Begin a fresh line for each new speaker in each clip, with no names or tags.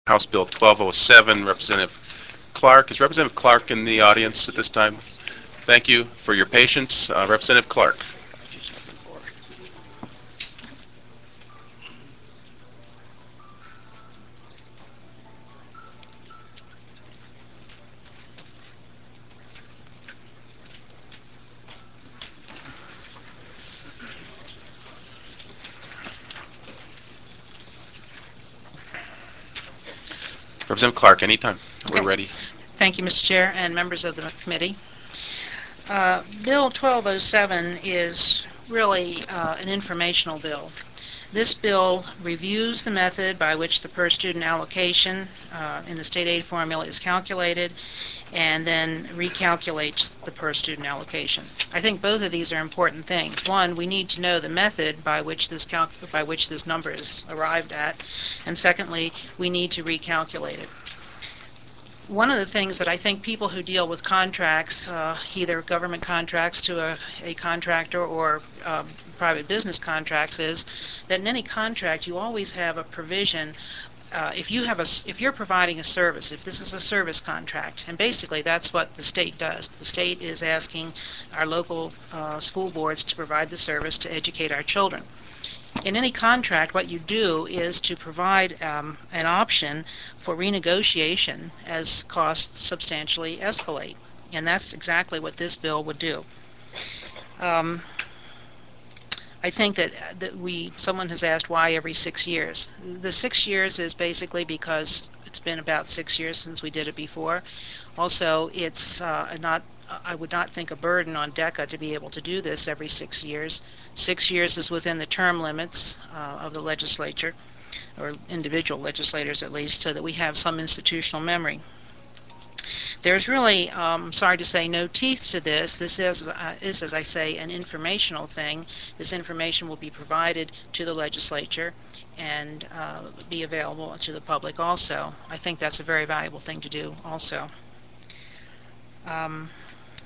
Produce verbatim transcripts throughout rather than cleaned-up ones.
House Bill twelve oh seven. Representative Clark. Is Representative Clark in the audience at this time? Thank you for your patience. Uh, Representative Clark. Representative Clark, anytime.
Okay.
We're ready.
Thank you, Mister Chair and members of the committee. Uh, Bill twelve oh seven is really uh, an informational bill. This bill reviews the method by which the per-student allocation uh, in the state aid formula is calculated and then recalculates the per-student allocation. I think both of these are important things. One, we need to know the method by which this calc by which this number is arrived at, and secondly, we need to recalculate it. One of the things that I think people who deal with contracts, uh, either government contracts to a, a contractor or um, private business contracts, is that in any contract you always have a provision. Uh, if you have a, if you're providing a service, if this is a service contract, and basically that's what the state does. The state is asking our local uh, school boards to provide the service to educate our children. In any contract, what you do is to provide um, an option for renegotiation as costs substantially escalate, and that's exactly what this bill would do. Um, I think that that we someone has asked why every six years. The six years is basically because it's been about six years since we did it before. Also, it's uh, not I would not think a burden on DECA to be able to do this every six years. Six years is within the term limits uh, of the legislature, or individual legislators at least, so that we have some institutional memory. There's really, um, sorry to say, no teeth to this. This is, uh, is, as I say, an informational thing. This information will be provided to the legislature and uh, be available to the public also. I think that's a very valuable thing to do also. Um,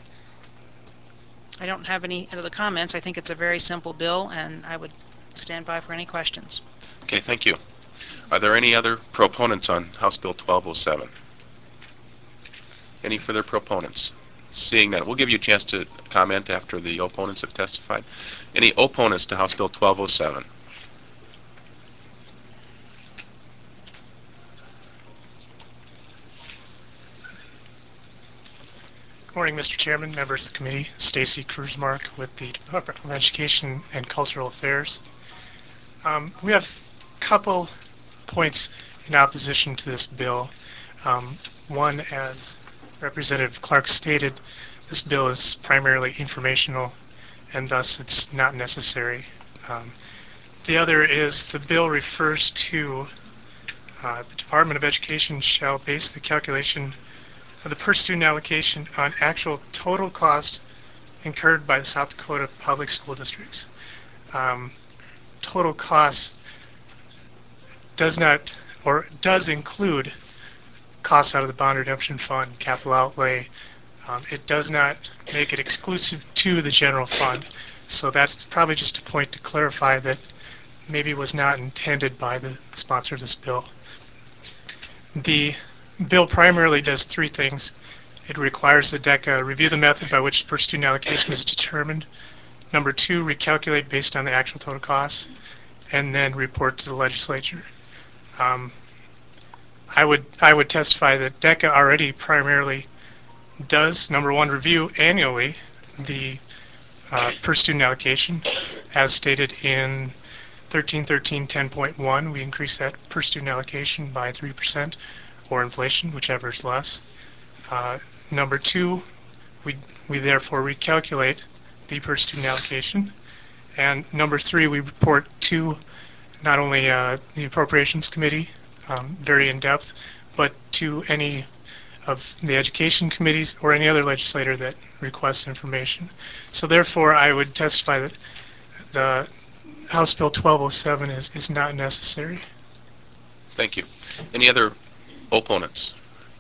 I don't have any other comments. I think it's a very simple bill, and I would stand by for any questions.
Okay, thank you. Are there any other proponents on House Bill twelve oh seven? Any further proponents? Seeing that, we'll give you a chance to comment after the opponents have testified. Any opponents to House Bill twelve oh seven?
Good morning, Mister Chairman, members of the committee. Stacy Kruzmark with the Department of Education and Cultural Affairs. Um, we have a couple points in opposition to this bill. Um, one, as Representative Clark stated, this bill is primarily informational and thus it's not necessary. Um, the other is the bill refers to uh, the Department of Education shall base the calculation of the per student allocation on actual total cost incurred by the South Dakota public school districts. Um, total cost does not, or does include costs out of the bond redemption fund, capital outlay. Um, it does not make it exclusive to the general fund. So that's probably just a point to clarify that maybe was not intended by the sponsor of this bill. The bill primarily does three things. It requires the DECA review the method by which per student allocation is determined. Number two, recalculate based on the actual total costs, and then report to the legislature. Um, I would I would testify that DECA already primarily does, number one, review annually the uh, per student allocation, as stated in thirteen thirteen ten point one. We increase that per student allocation by three percent, or inflation, whichever is less. Uh, number two, we we therefore recalculate the per student allocation. And number three, we report to not only uh, the Appropriations Committee, um, very in depth, but to any of the education committees or any other legislator that requests information. So therefore, I would testify that the House Bill twelve oh seven is, is not necessary.
Thank you. Any other opponents?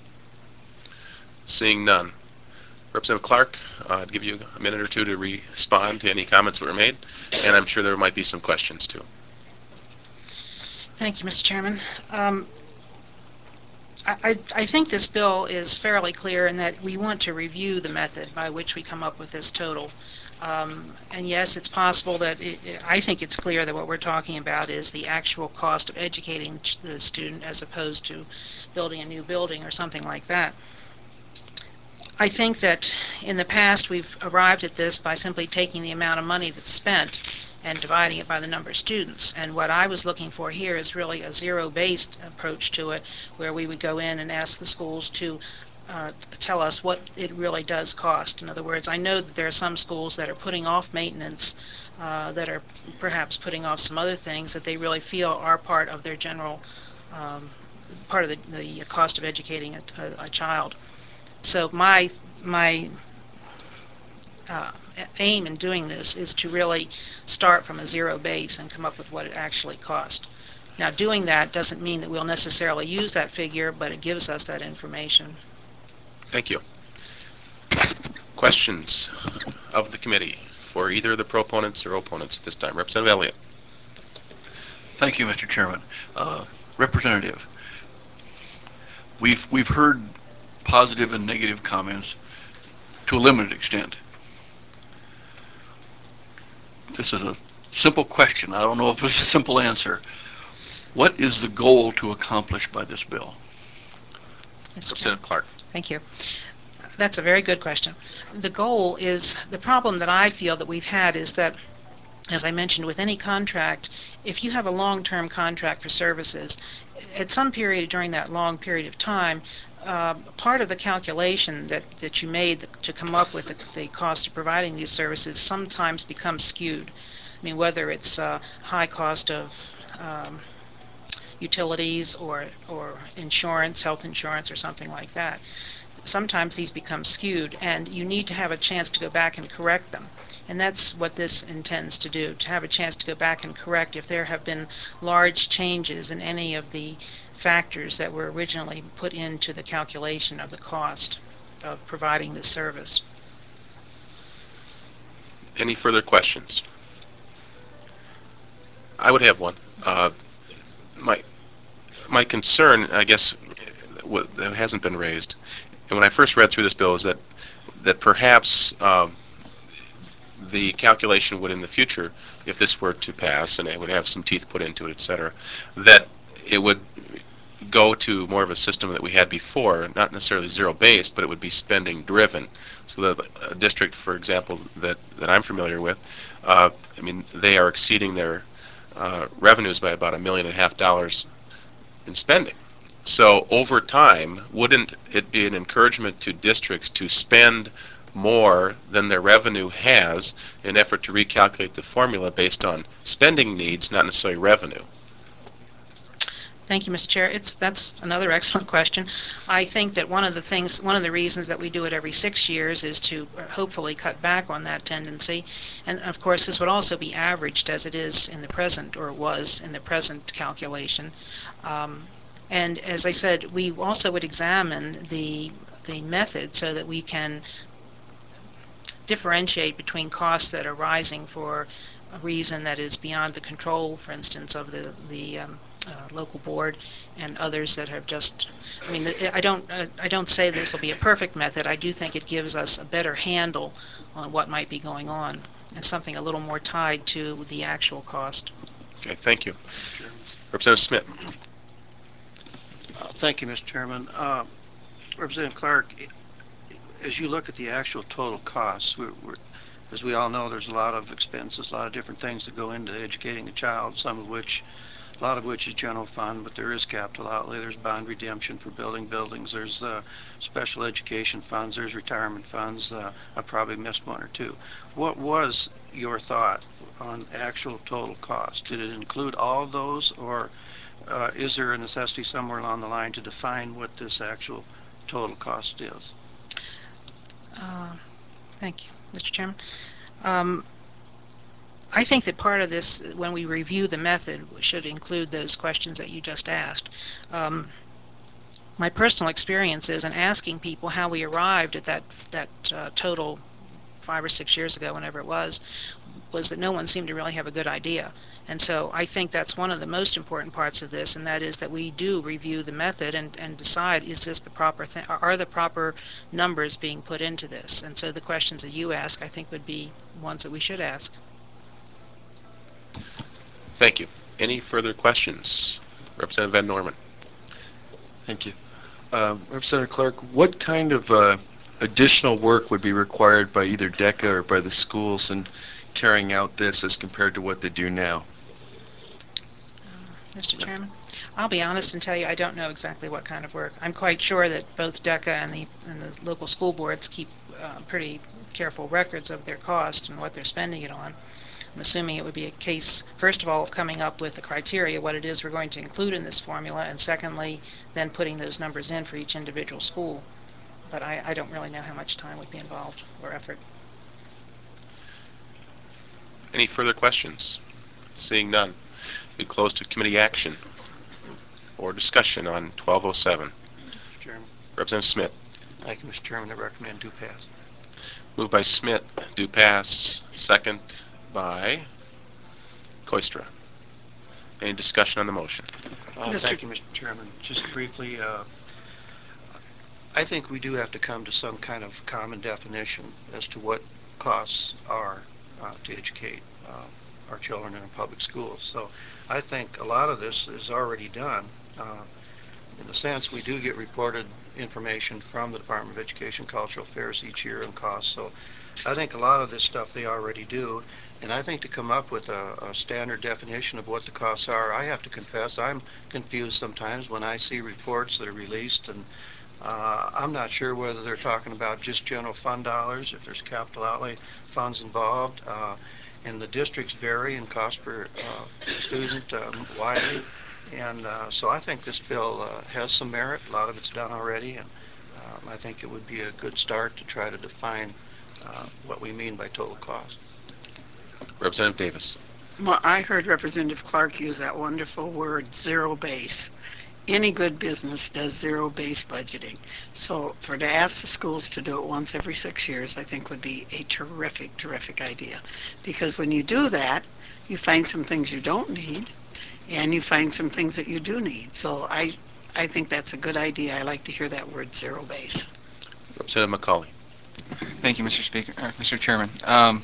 Seeing none. Representative Clark, uh, I'd give you a minute or two to respond to any comments that were made, and I'm sure there might be some questions too.
Thank you, Mister Chairman. Um, I, I I think this bill is fairly clear in that we want to review the method by which we come up with this total. Um, and yes, it's possible that it, it, I think it's clear that what we're talking about is the actual cost of educating the student as opposed to building a new building or something like that. I think that in the past we've arrived at this by simply taking the amount of money that's spent and dividing it by the number of students. And what I was looking for here is really a zero-based approach to it, where we would go in and ask the schools to uh, tell us what it really does cost. In other words, I know that there are some schools that are putting off maintenance, uh, that are perhaps putting off some other things that they really feel are part of their general, um, part of the, the cost of educating a, a, a child. So my my uh, aim in doing this is to really start from a zero base and come up with what it actually cost. Now, doing that doesn't mean that we'll necessarily use that figure, but it gives us that information.
Thank you. Questions of the committee for either the proponents or opponents at this time? Representative Elliott.
Thank you, Mister Chairman. Uh, Representative, we've we've heard positive and negative comments to a limited extent. This is a simple question. I don't know if it's a simple answer. What is the goal to accomplish by this bill?
Representative Clark.
Thank you. That's a very good question. The goal is, the problem that I feel that we've had is that, as I mentioned, with any contract, if you have a long-term contract for services, at some period during that long period of time, uh, part of the calculation that, that you made to come up with the, the cost of providing these services sometimes becomes skewed. I mean, whether it's uh, high cost of um, utilities or, or insurance, health insurance, or something like that. Sometimes these become skewed, and you need to have a chance to go back and correct them. And that's what this intends to do, to have a chance to go back and correct if there have been large changes in any of the factors that were originally put into the calculation of the cost of providing this service.
Any further questions? I would have one. Uh, my my concern, I guess, what that hasn't been raised, and when I first read through this bill, is that that perhaps um, the calculation would in the future, if this were to pass and it would have some teeth put into it, et cetera, that it would go to more of a system that we had before, not necessarily zero-based, but it would be spending-driven. So that a district, for example, that, that I'm familiar with, uh, I mean, they are exceeding their uh, revenues by about a million and a half dollars in spending. So over time, wouldn't it be an encouragement to districts to spend more than their revenue has in an effort to recalculate the formula based on spending needs, not necessarily revenue?
Thank you, Mister Chair. It's that's another excellent question. I think that one of the things, one of the reasons that we do it every six years is to hopefully cut back on that tendency. And of course, this would also be averaged as it is in the present, or was in the present calculation. Um, and as I said, we also would examine the the method so that we can differentiate between costs that are rising for a reason that is beyond the control, for instance, of the the um, uh, local board, and others that have just. I mean, I don't uh, I don't say this will be a perfect method. I do think it gives us a better handle on what might be going on, and something a little more tied to the actual cost.
Okay, thank you. Representative Smith.
Uh, thank you, Mister Chairman. Uh, Representative Clark, as you look at the actual total costs, we're, we're, as we all know, there's a lot of expenses, a lot of different things that go into educating a child, some of which, a lot of which is general fund, but there is capital outlay, there's bond redemption for building buildings, there's uh, special education funds, there's retirement funds. uh, I probably missed one or two. What was your thought on actual total cost? Did it include all those, or uh, is there a necessity somewhere along the line to define what this actual total cost is?
Uh, thank you, Mister Chairman. Um, I think that part of this, when we review the method, should include those questions that you just asked. Um, my personal experience is in asking people how we arrived at that that uh, total five or six years ago, whenever it was, was that no one seemed to really have a good idea. And so I think that's one of the most important parts of this, and that is that we do review the method and, and decide, is this the proper thing, are the proper numbers being put into this? And so the questions that you ask, I think, would be ones that we should ask.
Thank you. Any further questions? Representative Van Norman.
Thank you. Uh, Representative Clark, what kind of uh, additional work would be required by either DECA or by the schools in carrying out this as compared to what they do now?
Mister Chairman, I'll be honest and tell you I don't know exactly what kind of work. I'm quite sure that both DECA and the, and the local school boards keep uh, pretty careful records of their cost and what they're spending it on. I'm assuming it would be a case, first of all, of coming up with the criteria, what it is we're going to include in this formula, and secondly, then putting those numbers in for each individual school. But I, I don't really know how much time would be involved or effort.
Any further questions? Seeing none, we close to committee action or discussion on twelve oh seven.
Mister Chairman.
Representative Smith.
Thank you, Mister Chairman. I recommend do pass.
Moved by Smith, do pass. Second by Koistra. Any discussion on the motion?
Uh, thank you, Mister Chairman. Just briefly, uh, I think we do have to come to some kind of common definition as to what costs are uh, to educate uh, our children in our public schools. So I think a lot of this is already done. Uh, in the sense, we do get reported information from the Department of Education Cultural Affairs each year on costs. So I think a lot of this stuff they already do. And I think to come up with a, a standard definition of what the costs are, I have to confess I'm confused sometimes when I see reports that are released, and uh, I'm not sure whether they're talking about just general fund dollars, if there's capital outlay funds involved. Uh, and the districts vary in cost per uh, student um, widely. And uh, so I think this bill uh, has some merit. A lot of it's done already, and um, I think it would be a good start to try to define uh, what we mean by total cost.
Representative Davis.
Well, I heard Representative Clark use that wonderful word, zero base. Any good business does zero base budgeting. So for to ask the schools to do it once every six years, I think would be a terrific, terrific idea. Because when you do that, you find some things you don't need, and you find some things that you do need. So I, I think that's a good idea. I like to hear that word, zero base.
Representative McCauley.
Thank you, Mister Speaker, or Mister Chairman. Um,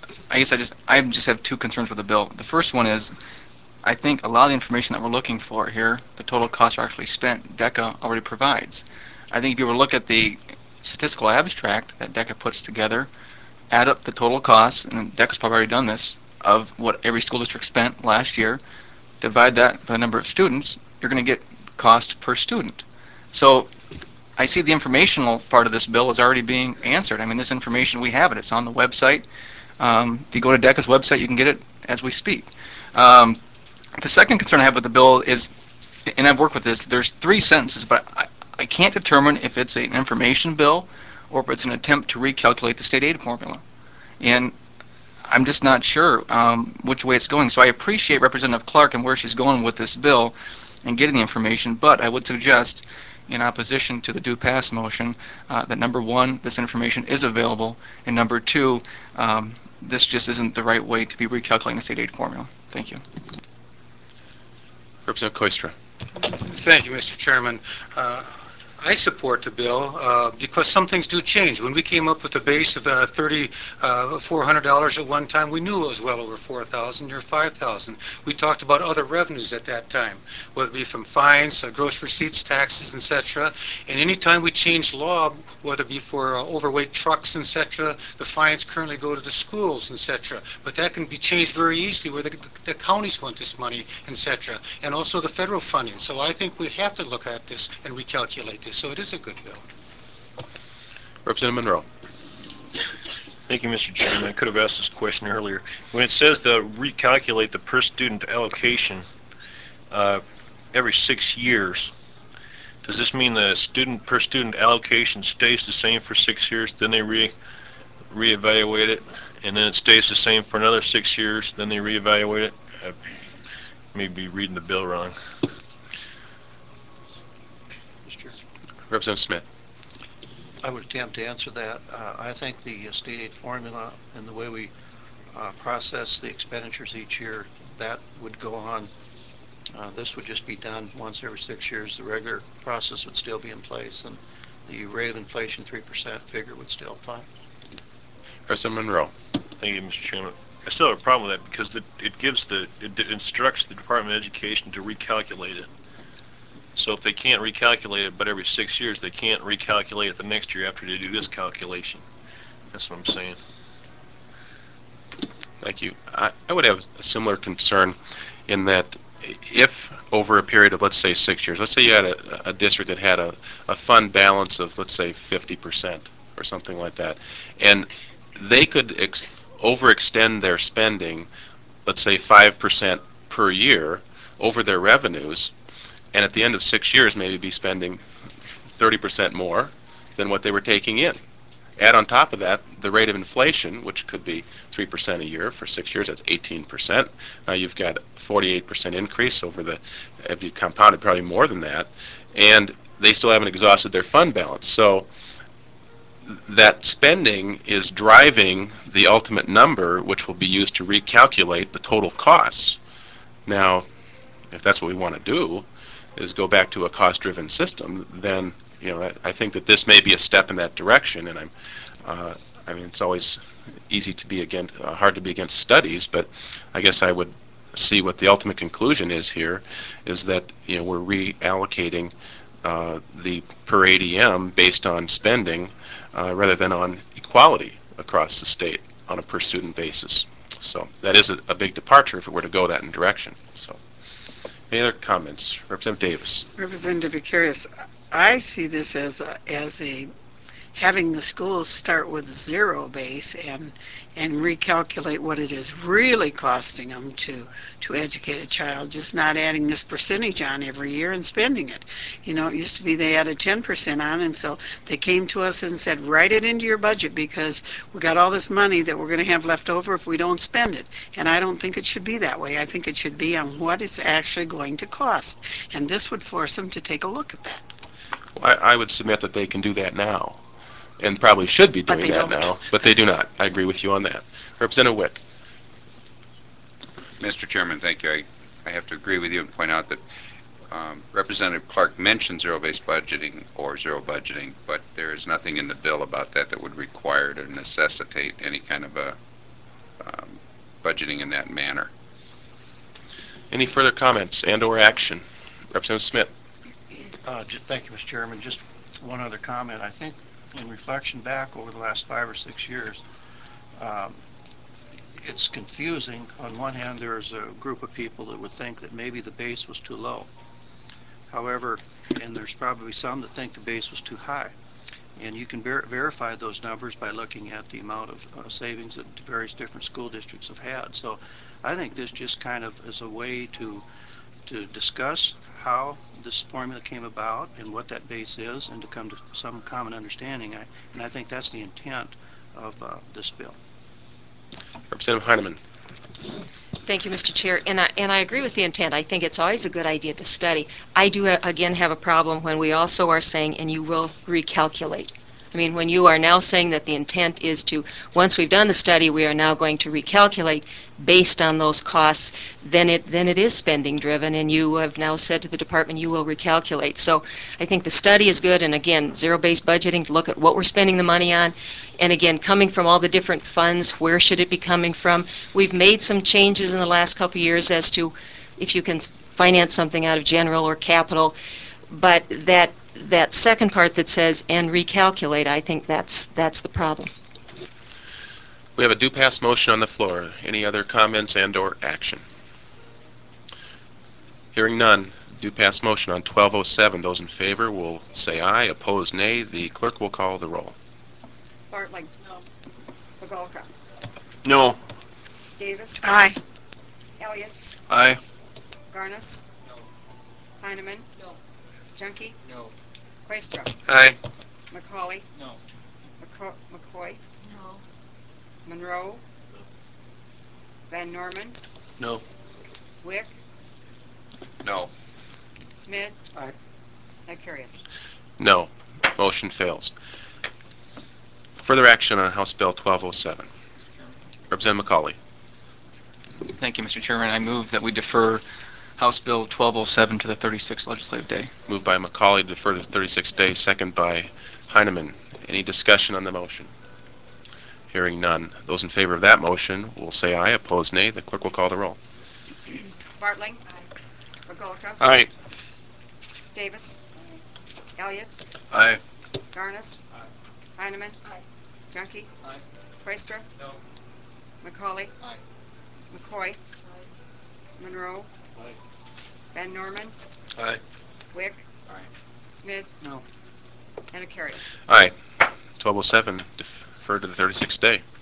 I guess I just I just have two concerns with the bill. The first one is, I think a lot of the information that we're looking for here, the total costs are actually spent, DECA already provides. I think if you were to look at the statistical abstract that DECA puts together, add up the total costs, and DECA's probably already done this, of what every school district spent last year, divide that by the number of students, you're going to get cost per student. So I see the informational part of this bill is already being answered. I mean, this information, we have it. It's on the website. Um, if you go to DECA's website, you can get it as we speak. Um, the second concern I have with the bill is, and I've worked with this, there's three sentences, but I, I can't determine if it's an information bill or if it's an attempt to recalculate the state aid formula. And I'm just not sure um, which way it's going. So I appreciate Representative Clark and where she's going with this bill and getting the information, but I would suggest, in opposition to the due pass motion, uh, that number one, this information is available, and number two, um, this just isn't the right way to be recalculating the state aid formula. Thank you.
Representative Koistra.
Thank you, Mister Chairman. Uh, I support the bill uh, because some things do change. When we came up with a base of uh, three thousand four hundred dollars at one time, we knew it was well over four thousand dollars or five thousand dollars. We talked about other revenues at that time, whether it be from fines, uh, gross receipts, taxes, et cetera. And any time we change law, whether it be for uh, overweight trucks, et cetera, the fines currently go to the schools, et cetera. But that can be changed very easily where the, the counties want this money, et cetera. And also the federal funding. So I think we have to look at this and recalculate this. So it is a good bill.
Representative Monroe.
Thank you, Mister Chairman. I could have asked this question earlier. When it says to recalculate the per student allocation uh, every six years, does this mean the student per student allocation stays the same for six years, then they re reevaluate it, and then it stays the same for another six years, then they reevaluate it? I may be reading the bill wrong.
Representative Smith.
I would attempt to answer that. Uh, I think the uh, state aid formula and the way we uh, process the expenditures each year, that would go on. Uh, this would just be done once every six years. The regular process would still be in place, and the rate of inflation three percent figure would still apply.
President Monroe.
Thank you, Mister Chairman. I still have a problem with that because it, it gives the, it instructs the Department of Education to recalculate it. So if they can't recalculate it but every six years, they can't recalculate it the next year after they do this calculation. That's what I'm saying.
Thank you. I, I would have a similar concern in that if over a period of, let's say, six years, let's say you had a, a district that had a, a fund balance of, let's say, fifty percent or something like that, and they could ex overextend their spending, let's say five percent per year over their revenues, and at the end of six years maybe be spending thirty percent more than what they were taking in. Add on top of that the rate of inflation, which could be three percent a year for six years, that's eighteen percent. Now you've got a forty-eight percent increase over the, if you compounded probably more than that, and they still haven't exhausted their fund balance. So that spending is driving the ultimate number, which will be used to recalculate the total costs. Now, if that's what we want to do, is go back to a cost-driven system, then you know I think that this may be a step in that direction. And I'm, uh, I mean, it's always easy to be against, uh, hard to be against studies, but I guess I would see what the ultimate conclusion is here, is that you know we're reallocating uh, the per A D M based on spending uh, rather than on equality across the state on a per student basis. So that is a, a big departure if it were to go that in direction. So, any other comments? Representative Davis.
Representative Vicarious, I see this as a, as a having the schools start with zero base and and recalculate what it is really costing them to to educate a child, just not adding this percentage on every year and spending it. You know, it used to be they added ten percent on, and so they came to us and said, write it into your budget because we got all this money that we're going to have left over if we don't spend it. And I don't think it should be that way. I think it should be on what it's actually going to cost. And this would force them to take a look at that.
Well, I, I would submit that they can do that now, and probably should be doing
But they
that
don't.
now, but they do not. I agree with you on that. Representative Wick.
Mister Chairman, thank you. I, I have to agree with you and point out that um, Representative Clark mentioned zero-based budgeting or zero budgeting, but there is nothing in the bill about that that would require or necessitate any kind of a um, budgeting in that manner.
Any further comments and or action? Representative Smith.
Uh, just, thank you, Mister Chairman. Just one other comment. I think in reflection back over the last five or six years, um, it's confusing. On one hand, there's a group of people that would think that maybe the base was too low. However, and there's probably some that think the base was too high. And you can ver verify those numbers by looking at the amount of uh, savings that various different school districts have had. So I think this just kind of is a way to to discuss how this formula came about and what that base is, and to come to some common understanding. I, and I think that's the intent of uh, this bill.
Representative Heineman.
Thank you, Mister Chair. And I, and I agree with the intent. I think it's always a good idea to study. I do, uh, again, have a problem when we also are saying, and you will recalculate. I mean, when you are now saying that the intent is to, once we've done the study, we are now going to recalculate based on those costs, then it then it is spending driven, and you have now said to the department you will recalculate. So I think the study is good, and again, zero-based budgeting to look at what we're spending the money on, and again, coming from all the different funds, where should it be coming from? We've made some changes in the last couple of years as to if you can finance something out of general or capital, but that that second part that says and recalculate, I think that's that's the problem.
We have a do pass motion on the floor. Any other comments and or action? Hearing none, do pass motion on twelve oh seven. Those in favor will say aye. Opposed, nay. The clerk will call the roll.
Bartling. No. Pagalka.
No.
Davis.
Aye.
Elliott.
Aye.
Garnis. No. Heineman. No. Junkie.
No.
Questra.
Aye.
McCauley.
No.
McCo McCoy.
No.
Monroe. Van Norman.
No.
Wick.
No.
Smith.
Aye.
Vicarious.
No. Motion fails. Further action on House Bill twelve oh seven. Representative McCauley.
Thank you, Mister Chairman. I move that we defer House Bill twelve oh seven to the thirty-sixth legislative day.
Moved by McCauley to defer to the thirty-sixth day, second by Heineman. Any discussion on the motion? Hearing none. Those in favor of that motion will say aye. Opposed, nay. The clerk will call the roll.
Bartling. Regolica.
Aye.
Davis. Elliott.
Aye.
Garnis. Heineman. Junkie. Craystra.
No.
McCauley. McCoy. Monroe. Van Norman.
Aye.
Wick. Smith.
No.
And a carry.
Aye. twelve oh seven deferred to the thirty-sixth day.